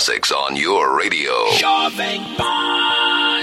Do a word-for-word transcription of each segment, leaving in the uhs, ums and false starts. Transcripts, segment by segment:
classics on your radio. Jovem Pan.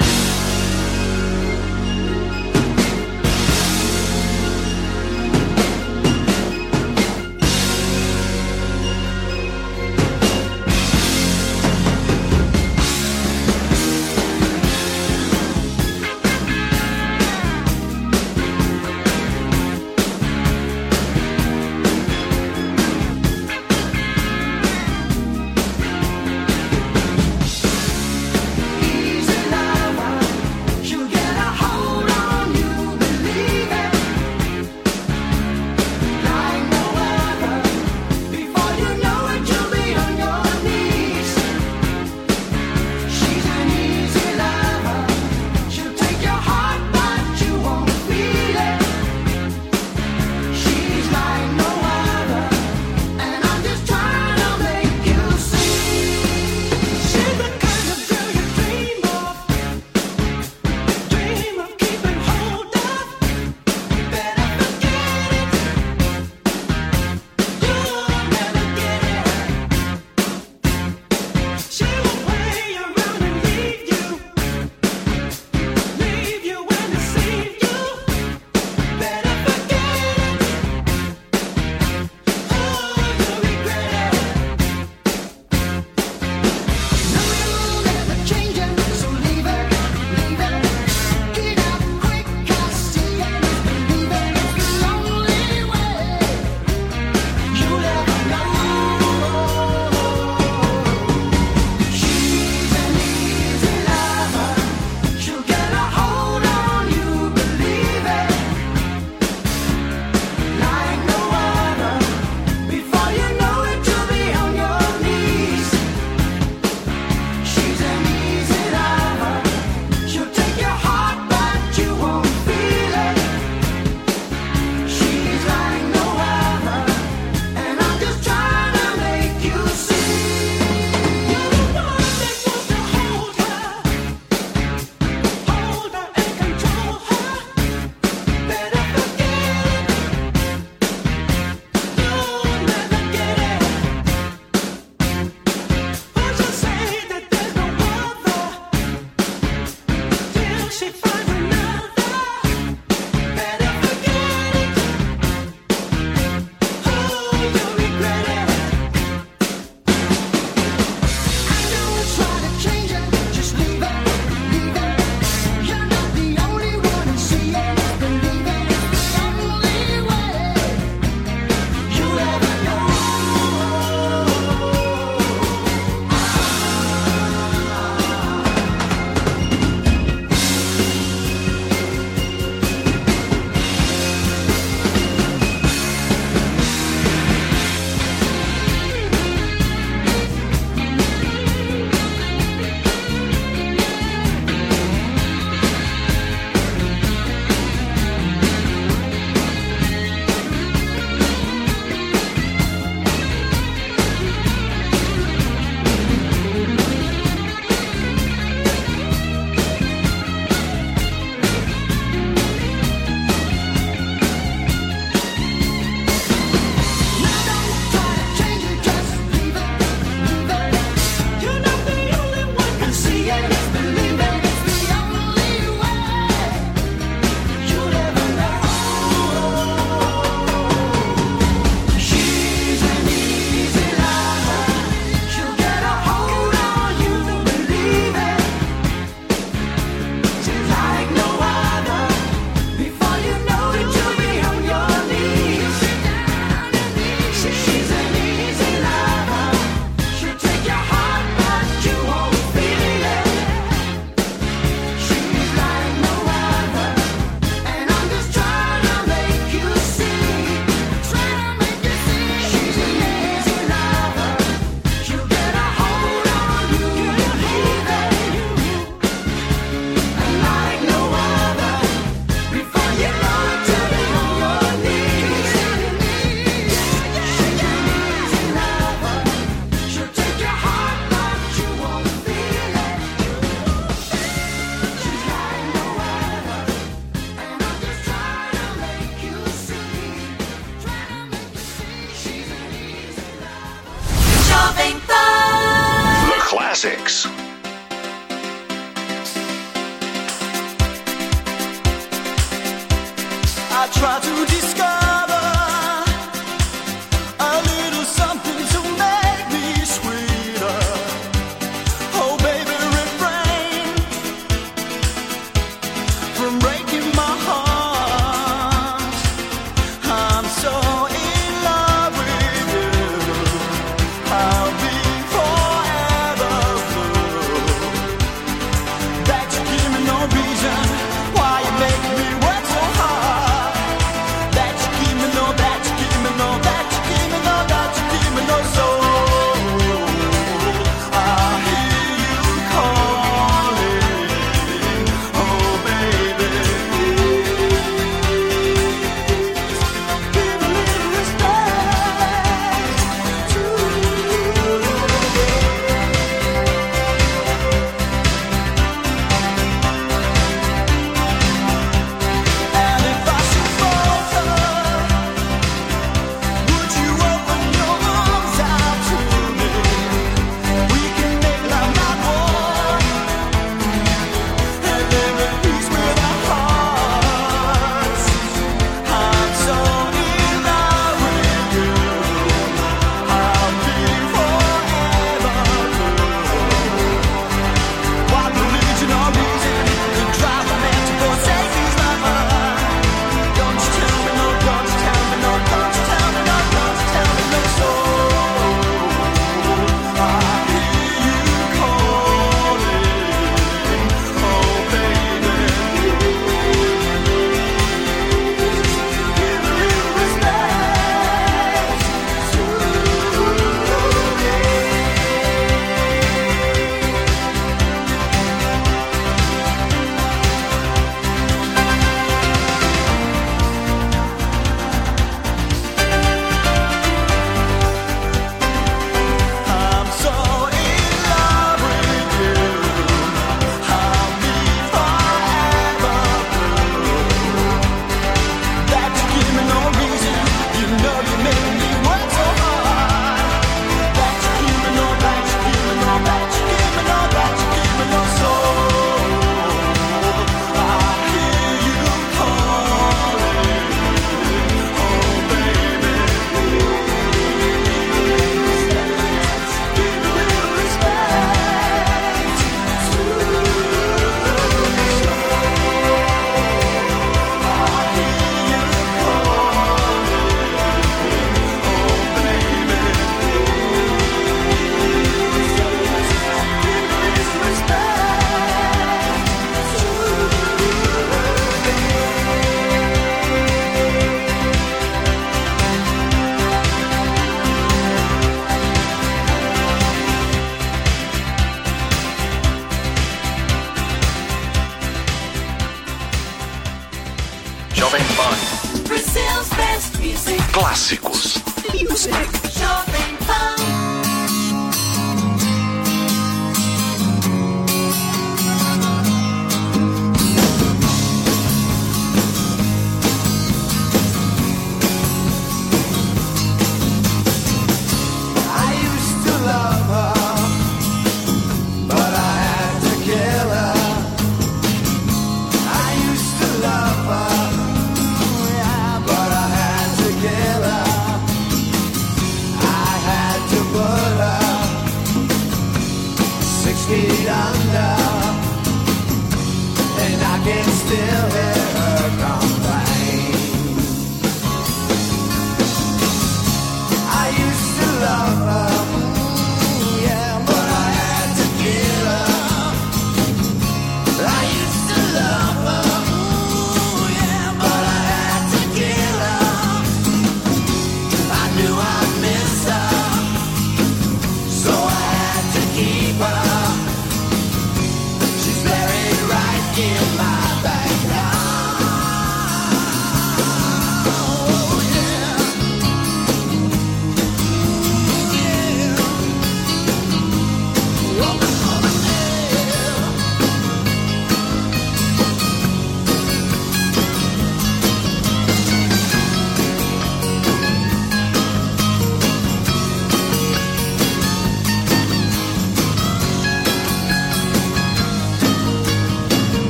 Jovem Pan. Brazil's best music. Clássicos. Music. Jovem Pan. Feet under, and I can still hear her complain. I used to love her, yeah, but I had to kill her. I used to love her, yeah, but I had to kill her. I knew I'd miss her, so I had to keep her. In my backyard.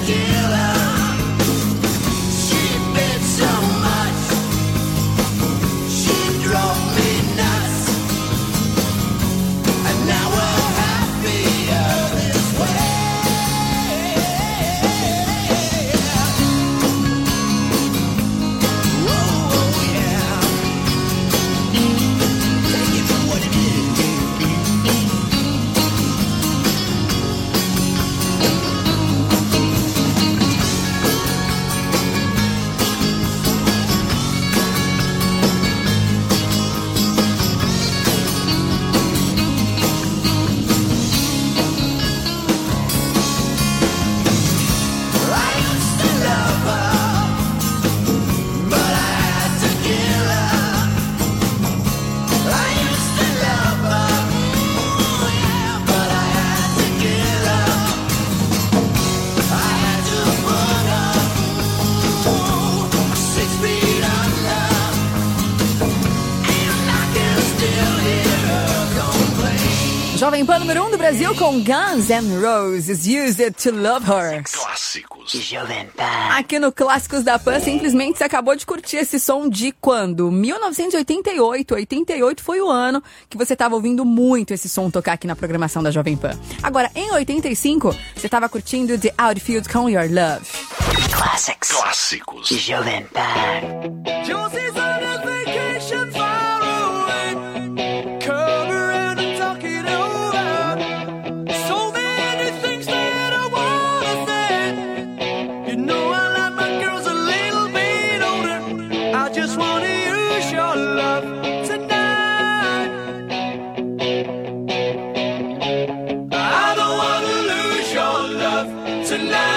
Jovem Pan número um do Brasil com Guns N' Roses, Use It to Love Her. Clássicos. Jovem Pan. Aqui no Clássicos da Pan, simplesmente você acabou de curtir esse som de quando? mil novecentos e oitenta e oito. oitenta e oito foi o ano que você estava ouvindo muito esse som tocar aqui na programação da Jovem Pan. Agora, em oitenta e cinco, você estava curtindo The Outfield com Your Love. Classics. Clássicos. Jovem Pan. Josie's on a vacation far away. Come around and talk it over. So many things that I wanna say. You know I like my girls a little bit older. I just wanna use your love tonight. I don't wanna lose your love tonight.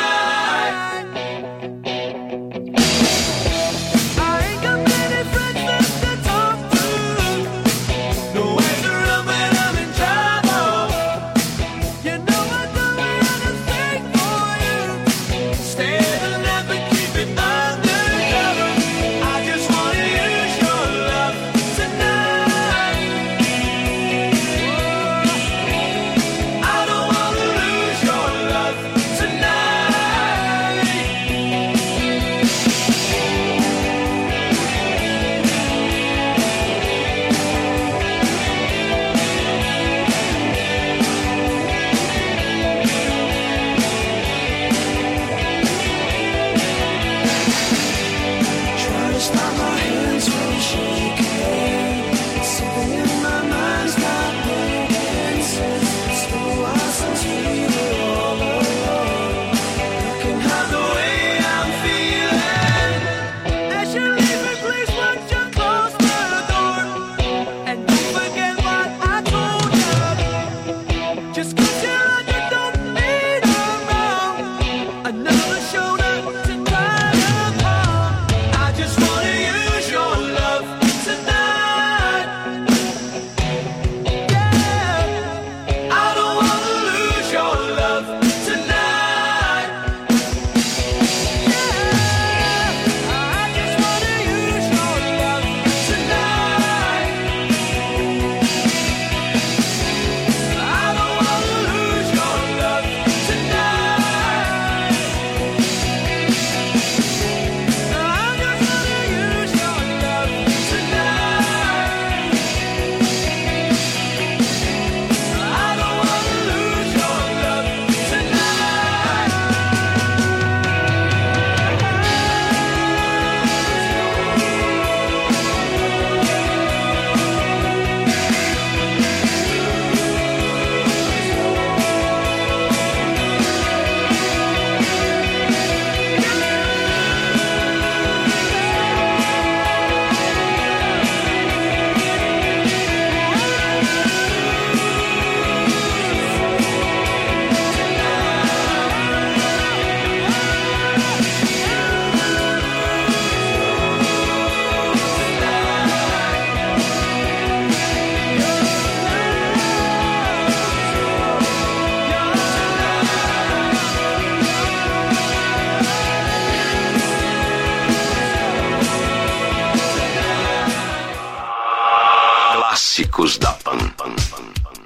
Clássicos da Pan. Pan, Pan, Pan.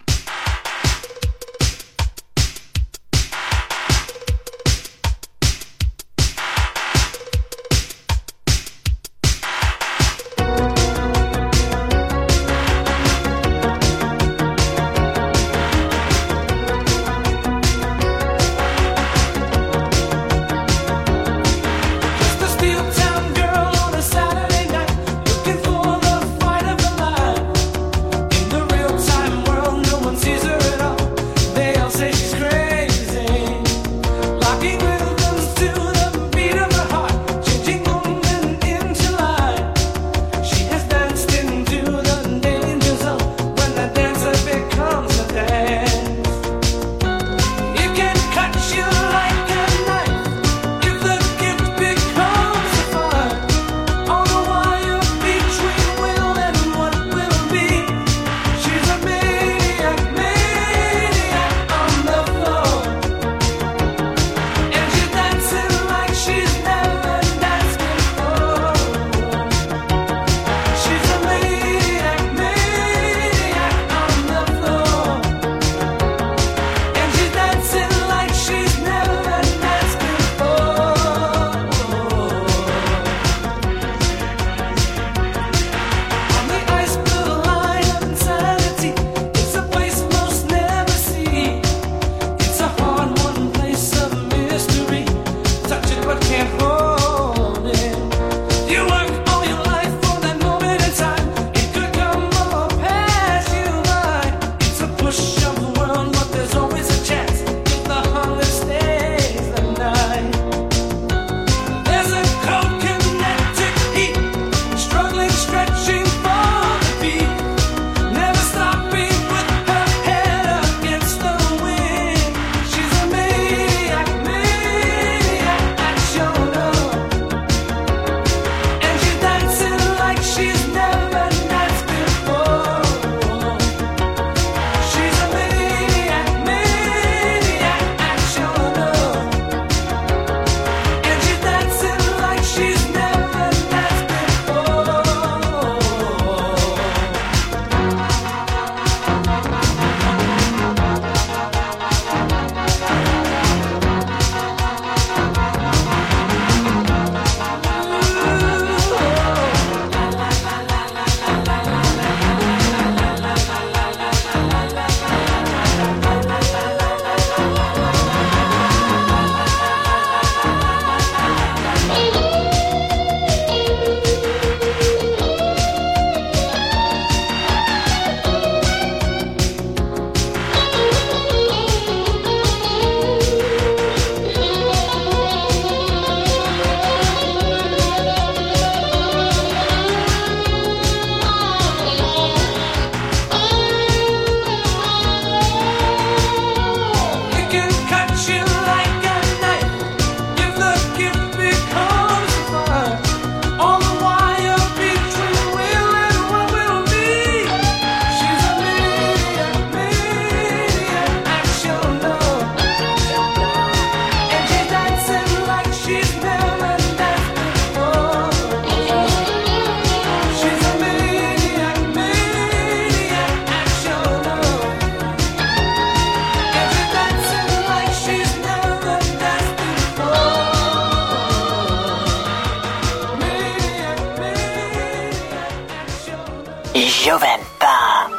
Joventà.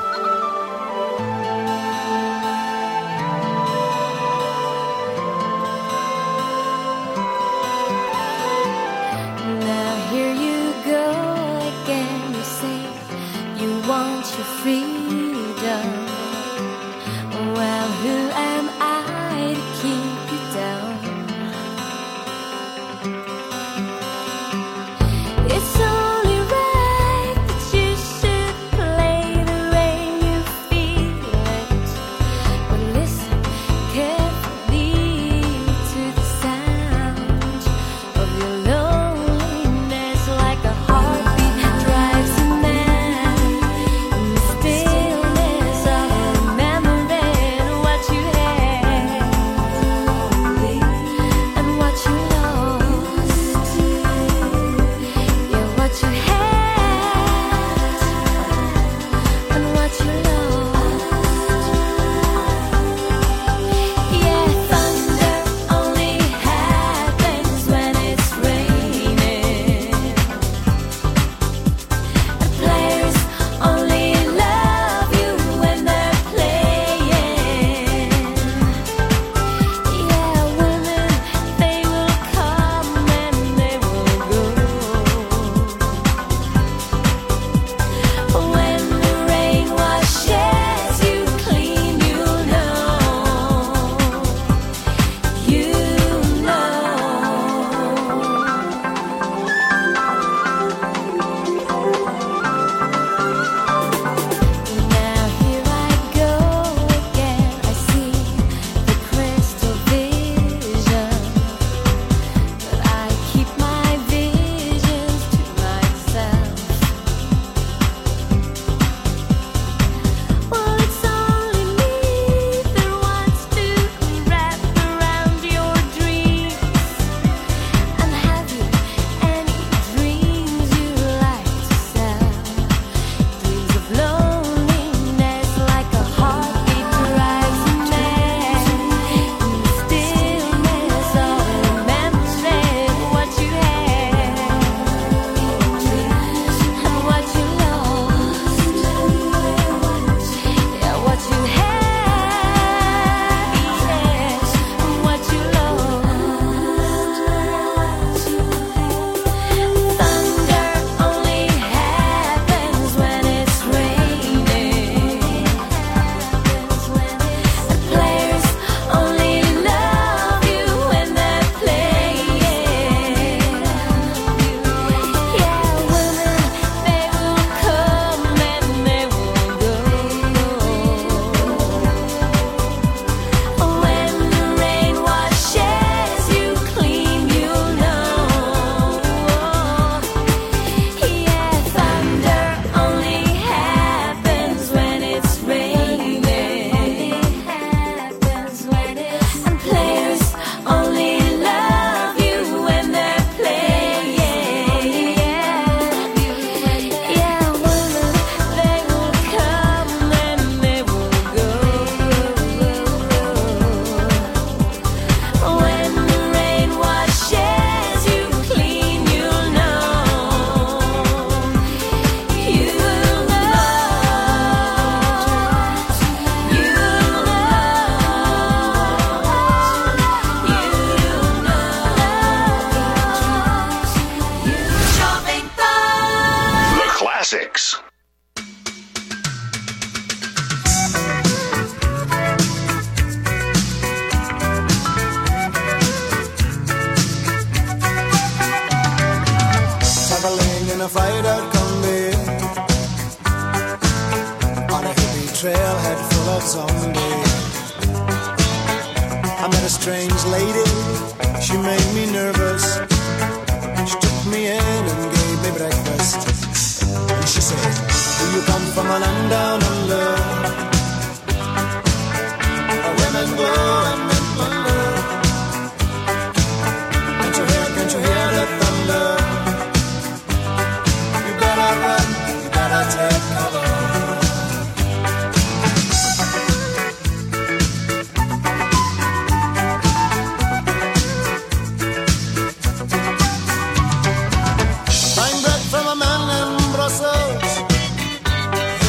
Now here you go again. You say you want your freedom. Well, who am I to keep you down? It's only right that you should play the way you feel it. But listen carefully to the sound of your loneliness, like a heartbeat drives you mad. In the stillness of remembering what you had and what you lost. Yeah, what you had and what you lost. Yeah, thunder only happens when it's raining. The players only love you when they're playing. Yeah, women, they will come and they will go. When the rain washes you clean, you know, you know. Now here I go again. I see the crystal vision, but I keep my visions to myself. Well, it's only me that wants to wrap around your dreams. And have you any dreams you like to sell? Dreams of loneliness, like a heartbeat drives you mad. In the stillness of remembering what you had and what you lost. Yeah, what you had, yes, and what you lost. Thunder only happens when it's raining. The players only love you when they're playing. Yeah, women, they will come and they will go. When the rain washes you clean, you know. Yeah, thunder only happens when it's raining. And players only love you when they're playing. Yeah, women, they will come and they will go. When the rain washes you clean, you know, you know, you know, Joventà. The classics. Traveling in a fried-out Combi on a hippie trailhead full of zombies. I met a strange lady, she made me nervous. She took me in and gave me breakfast. And she said, do you come from a land down under, where women go and men plunder? Can't you hear, can't you hear the thunder? You better run, you better take cover. Buying bread from a man in Brussels,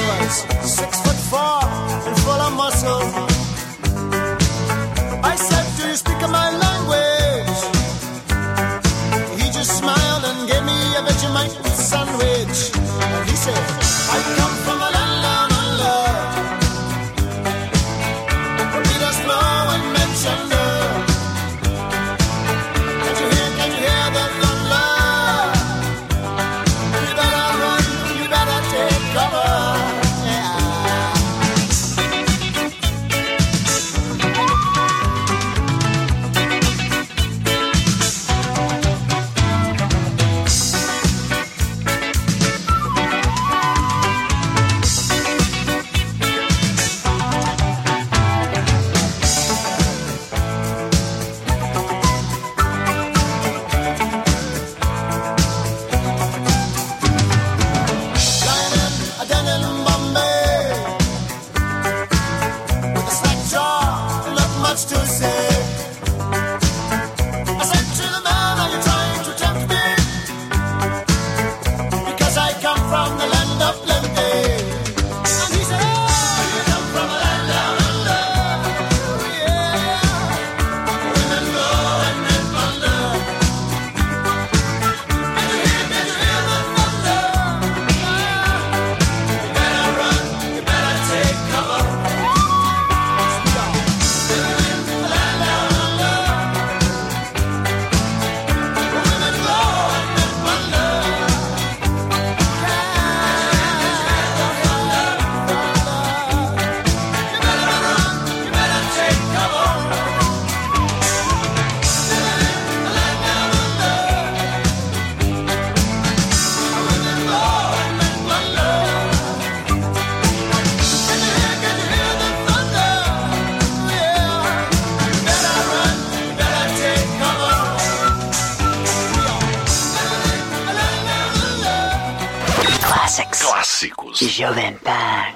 Clássicos. Jovem Pan.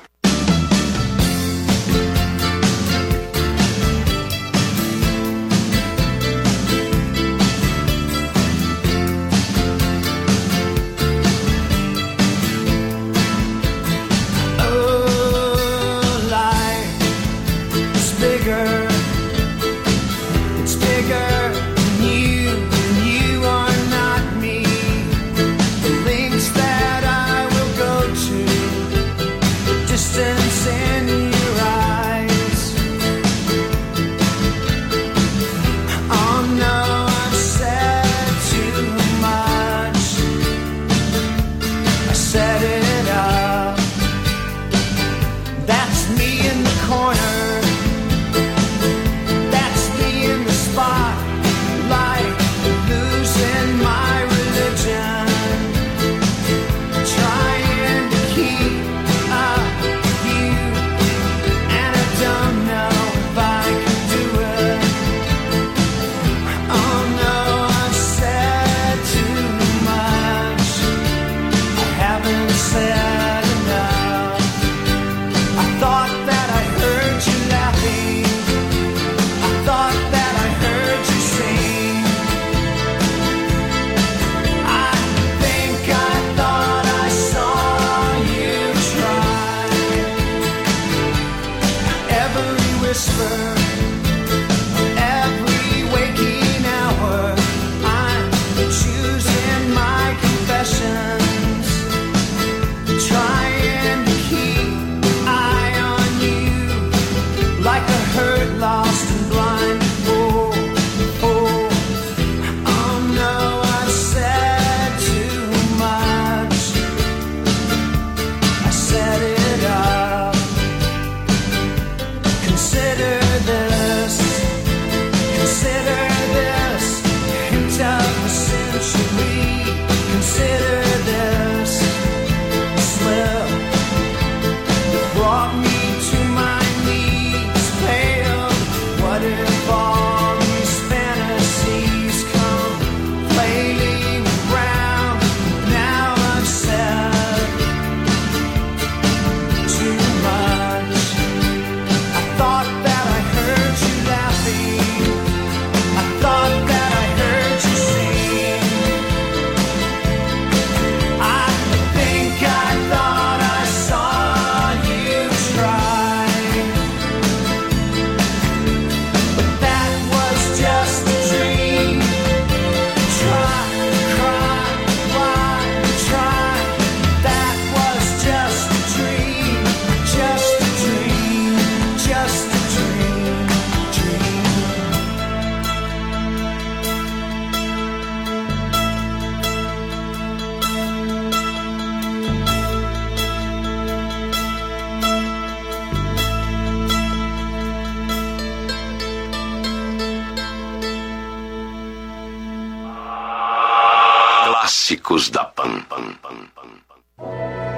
Clássicos da Pan. Pan, Pan, Pan, Pan.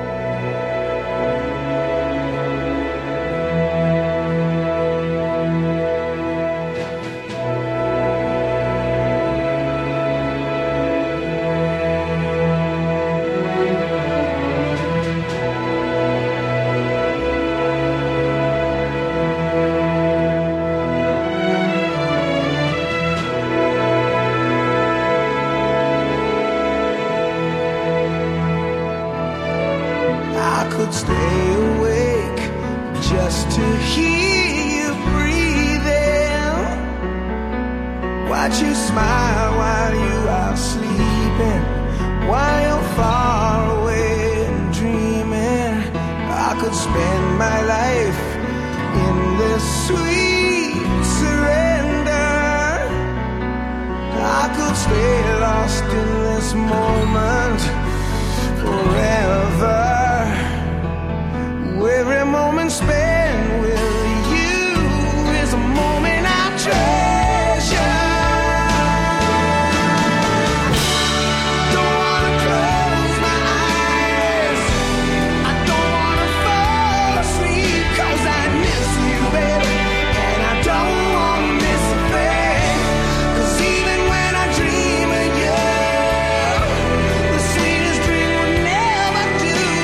Stay awake just to hear you breathing. Watch you smile while you are sleeping, while you're far away and dreaming. I could spend my life in this sweet surrender. I could stay lost in this moment forever. Every moment spent with you is a moment I treasure. Don't wanna close my eyes, I don't wanna fall asleep, 'cause I miss you, baby, and I don't wanna miss a thing. 'Cause even when I dream of you, the sweetest dream would never do.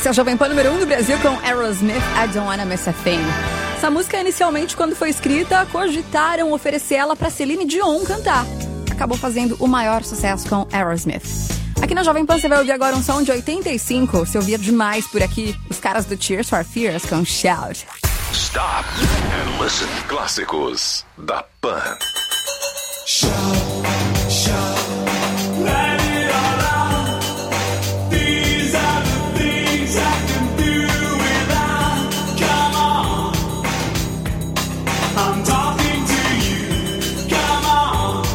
Esse é a Jovem Pan número um do Brasil com Aerosmith, I Don't Wanna Miss a Thing. Essa música, inicialmente, quando foi escrita, cogitaram oferecer ela pra Celine Dion cantar. Acabou fazendo o maior sucesso com Aerosmith. Aqui na Jovem Pan você vai ouvir agora um som de oitenta e cinco. Você ouvia demais por aqui os caras do Tears for Fears com Shout. Stop and listen. Clássicos da Pan. Shout, shout, let it all out. These are the things I can do without. Come on, I'm talking to you. Come on,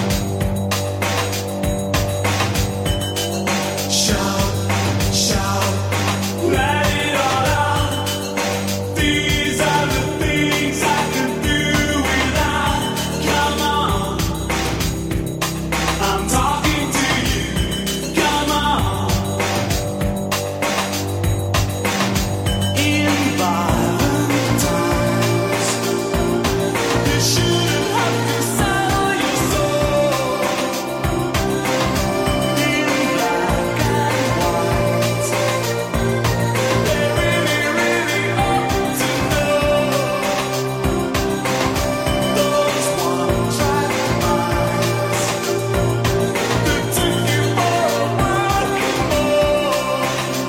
shout, shout, let it all out. These are the things I can do without. Come on. I'm talking to you, come on. In violent times, you shouldn't have to sell your soul. In black and white, they really, really ought to know. Those one-track minds that took you for a broken boy.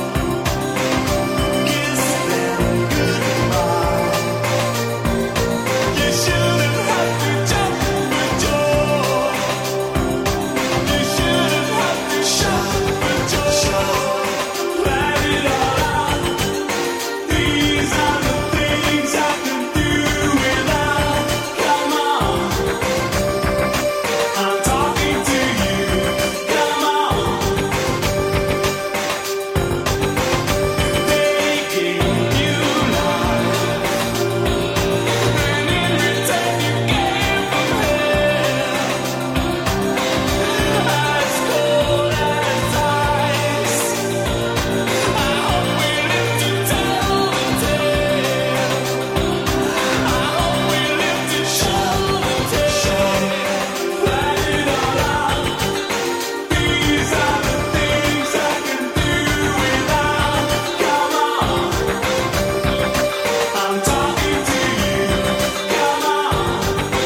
Kiss them goodbye. You shouldn't have to jump for joy. You shouldn't have to shout for joy. Let it all out. These are the things I can do without. Come on. I'm talking to you, come on. They gave you life, and in return you gave them hell. As cold as ice. I hope we live to tell the tale. I hope we live to show the tale. Let it all out. These are the things I can do without. Come on, I'm talking to you. Come on,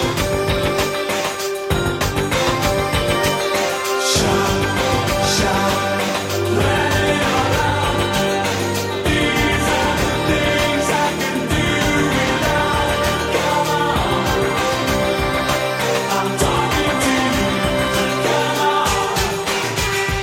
shout, shout, let it all out. These are the things I can do without. Come on, I'm talking to you. Come on.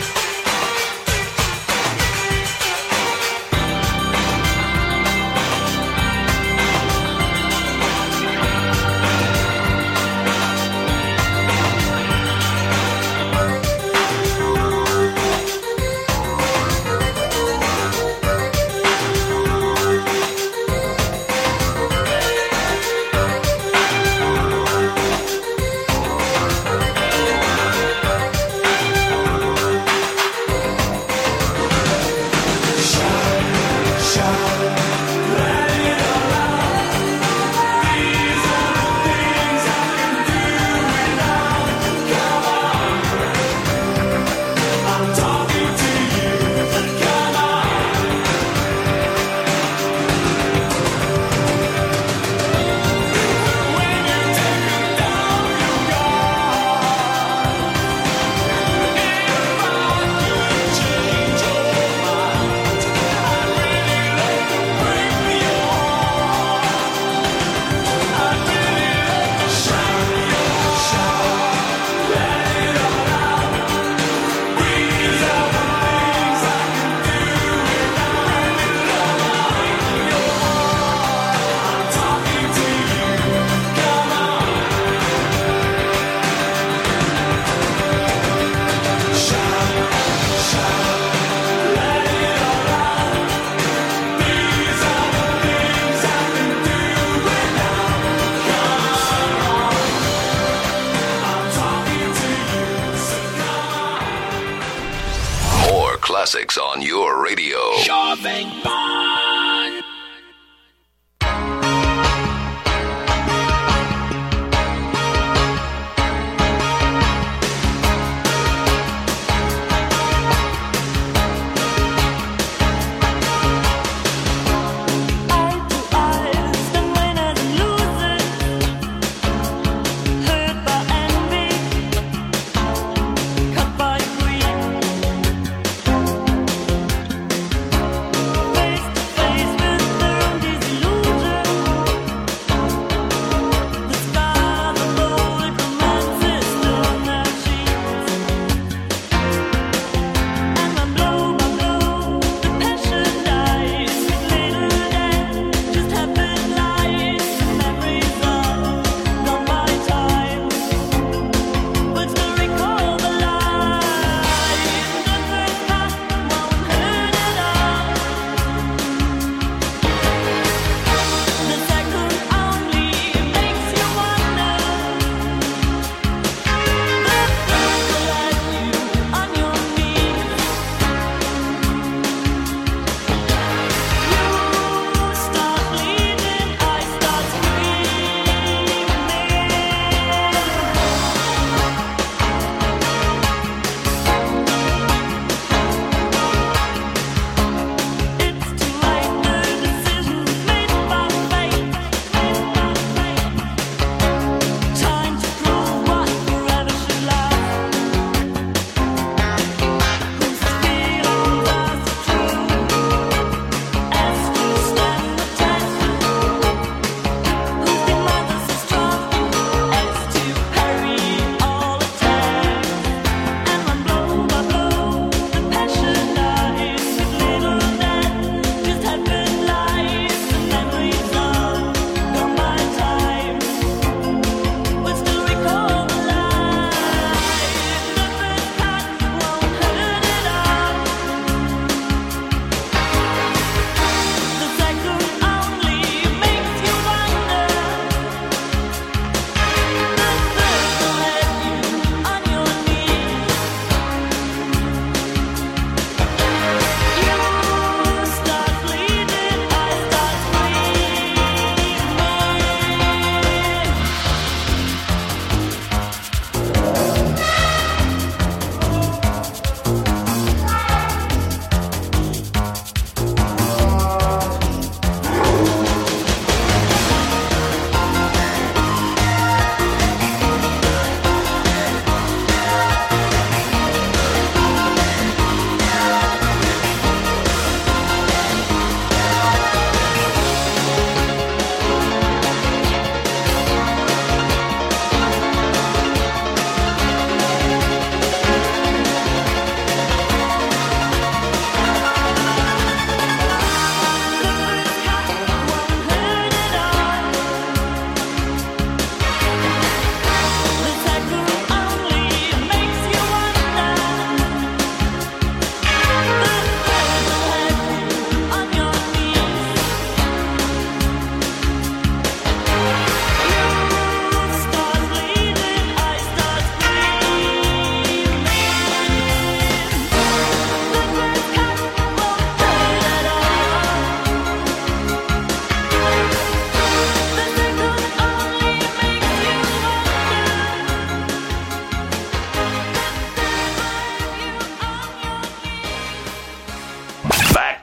More classics on your radio. Jovem Pan.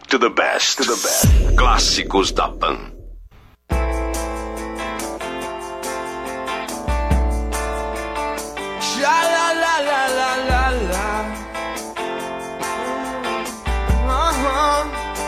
to the best. To the best. Clássicos da Pan. Sha la la la la la la. Uh-huh.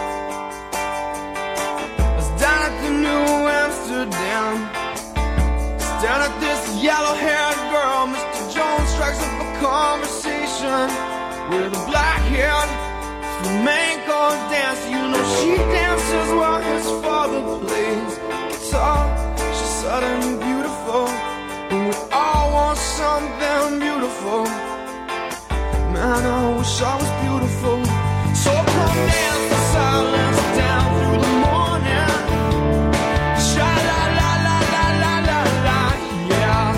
I was down at the New Amsterdam, staring at this yellow-haired girl. Mister Jones strikes up a conversation with a black-haired flamenco dance. You know she dances while his father plays guitar. She's suddenly beautiful, and we all want something beautiful. Man, I wish I was beautiful. So come dance the silence down through the morning. Sha la la la la la la la, yeah.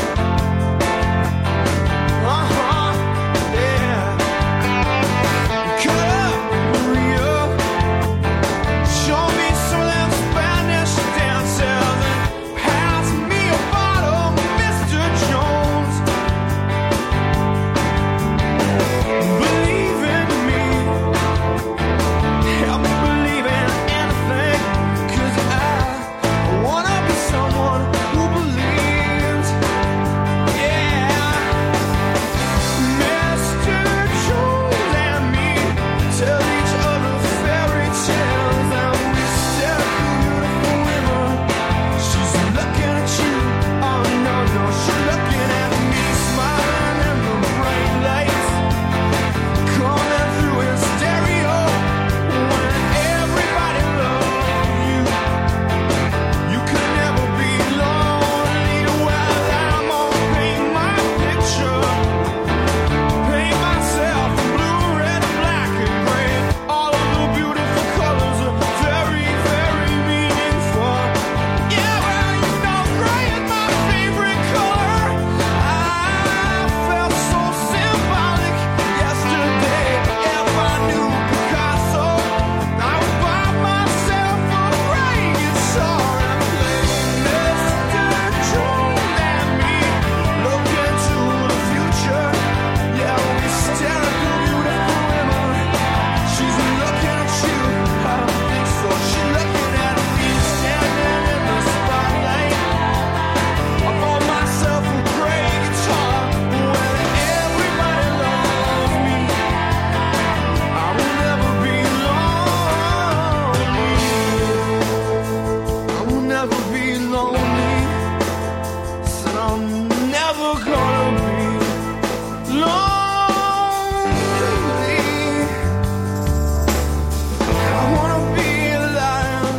Uh-huh, yeah. Come up, Maria. Show me some of them Spanish dances and pass me a bottle, Mister Jones. Believe in me, help me believe in anything, 'cause I wanna be someone who believes. Yeah, Mister Jones and me tell each other fairy tales, and we stare at the beautiful women. She's looking at you, oh no, no, she's looking at me, smiling in the bright lights, coming through in stereo. When everybody loves you, you can never be lonely. Well, I'm gonna paint my picture, paint myself in blue, red, black, and gray. All of the beautiful colors are very, very meaningful. Yeah, well, you know gray is my favorite color. I felt so symbolic yesterday. If I knew Picasso, I would buy myself a gray guitar and play Mister Jones and me. Look into the future. Yeah, we stare at the beautiful women. She's looking at you. I don't think so. She's looking at me, standing in the spotlight. I bought myself a gray guitar. When everybody loves me, I will never be lonely. I will never be lonely. Said I'm never gonna be lonely. I wanna be a lion.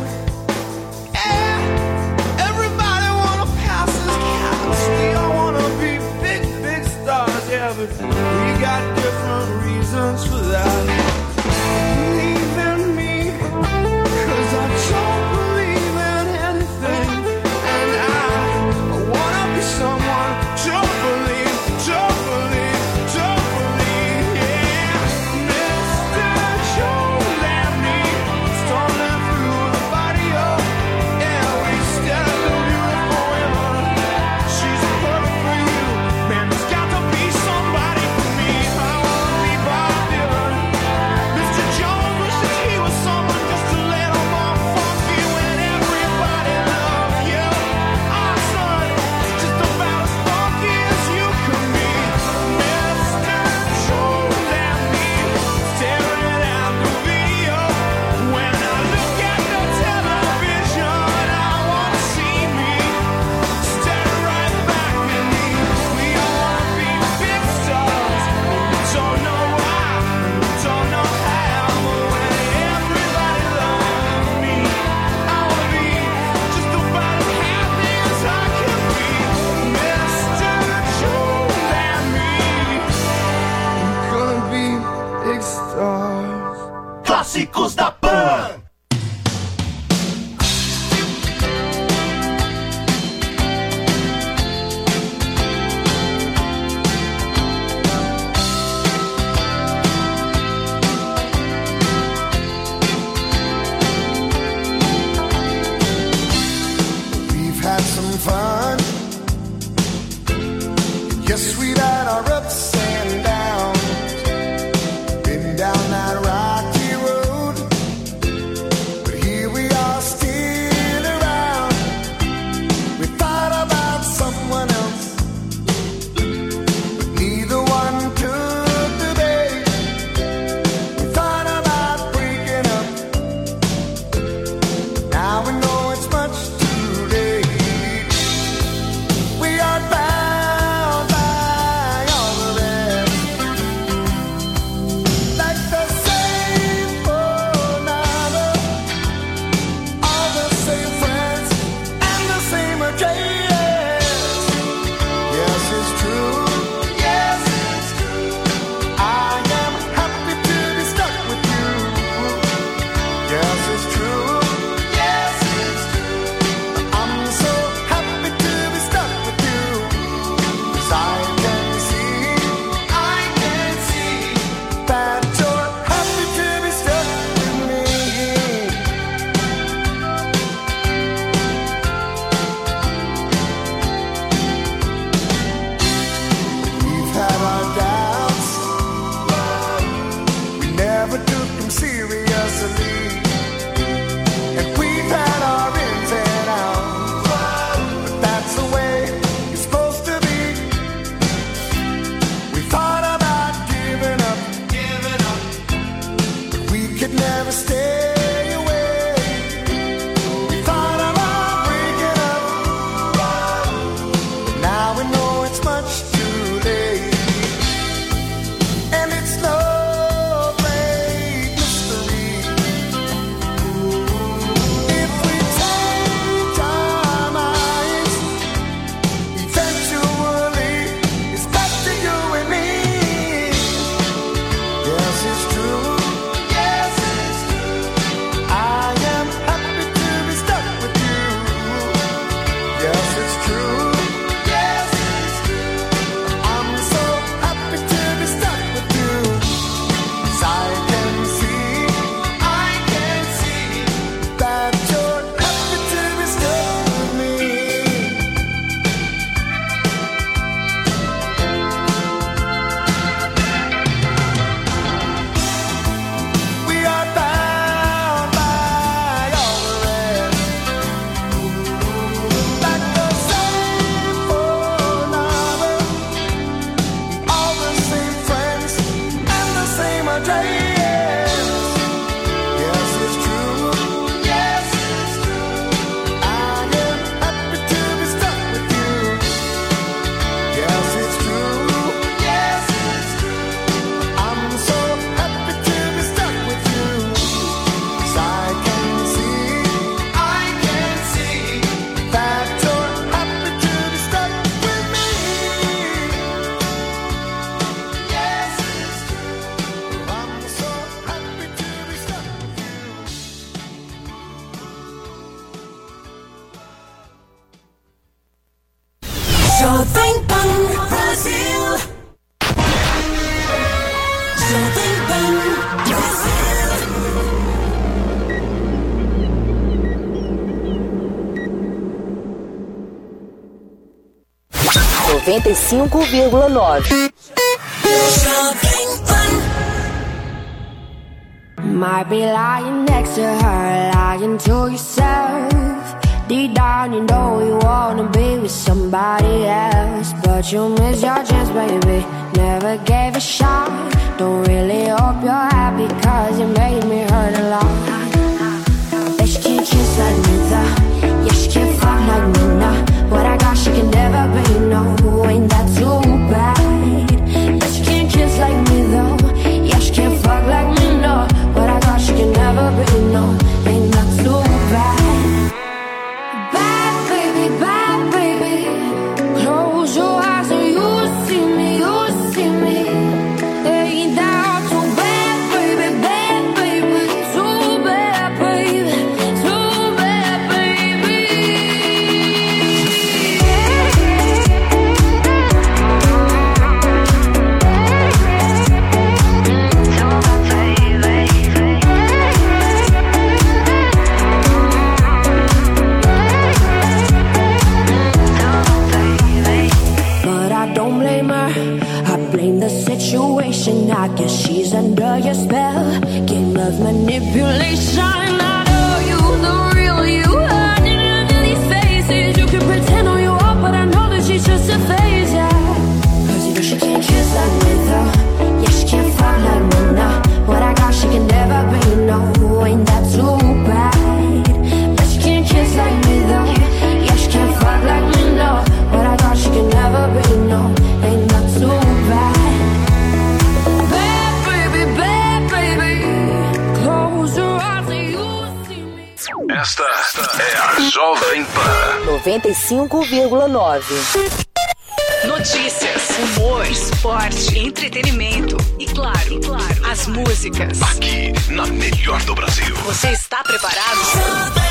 Yeah, everybody wanna pass as cats. We all wanna be big, big stars. Yeah, but we got different reasons for that. Believe in me, 'cause I don't believe in anything. And I, I wanna be someone, don't believe, don't believe, don't believe. Yeah, Mister Jones and me, stumbling through the barrio. Yeah, we stare at the beautiful women. She's perfect for you. Man, there's got to be somebody for me. I wanna be Bob Dylan. Mister Jones wishes he was someone just a little more funky when everybody loves you. Our son is just about as funky as you can be. Mister Jones and me, staring at the video. When I look at the television, I wanna see me staring right back at me. We all wanna be big stars, but we don't know why, we don't know how. When everybody loves me, I wanna be just about as happy as I can be. Mister Jones and me, we're gonna be big stars. Clássicos da Pan. We've had some fun. Yes, we've had our ups and downs. Been down that rocky road. believe. And we've had our ins and outs, but that's the way it's supposed to be. We thought about giving up, giving up, but we could never stay away. We thought about breaking up, but now we know it's much too late. And it's no great mystery. If we change our minds, eventually it's back to you and me. Yes, it's true. Yes, it's true. I am happy to be stuck with you. Yes, it's true. Yes, it's true. I'm so happy to be stuck with you. 'Cause I can see, I can see that you're happy to be stuck with me. We are bound by all the rest, like the same phone number, all the same friends, and the same address. Yes, it's true. Yes, it's true. I am happy to be stuck with you. Yes, it's true. Yes, it's true. I'm so happy to be stuck with you. 'Cause I can see, I can see that you're happy to be stuck with me. Yes, it's true. I'm so happy to be stuck with you. Jovem Pan Brasil. Jovem Pan Brasil. noventa e cinco vírgula nove. Jovem Pan. Might be lying next to her, lying to yourself. Deep down, you know you wanna be with somebody else, but you miss your chance, baby. Never gave a shot. Don't really hope you're happy, 'cause you made me hurt a lot. Bet she can't kiss like me, though. Yeah, she can't fuck like me, no. What I got, she can never be, no. Ain't that too bad? Bet she can't kiss like me, though. Yeah, she can't fuck like me, no. What I got, she can never be, no. Ain't that too bad? Bad baby, bad baby. Close your eyes and you see me, you see me. Ain't that too bad, baby, bad baby. Too bad, baby, too bad, baby. But I don't blame her, I blame the situation. I guess she's under your spell. Game of manipulation. I know you, the real you. Hiding under these faces. You can pretend all you want, but I know that she's just a phase, yeah. 'Cause you know she can't kiss like me, though. Yeah, she can't fuck like me, no. What I got, she can never be, no. Ain't that too bad? But she can't kiss like me, though. Yeah, she can't fuck like me, no. What I got, she can never be, no. Ain't that too bad? Bad baby, bad baby. Close your eyes and you see me. Esta é a Jovem Pan. noventa e cinco vírgula nove. Notícias, humor, esporte, entretenimento e claro, e claro, as músicas. Aqui na melhor do Brasil. Você está preparado? Jovem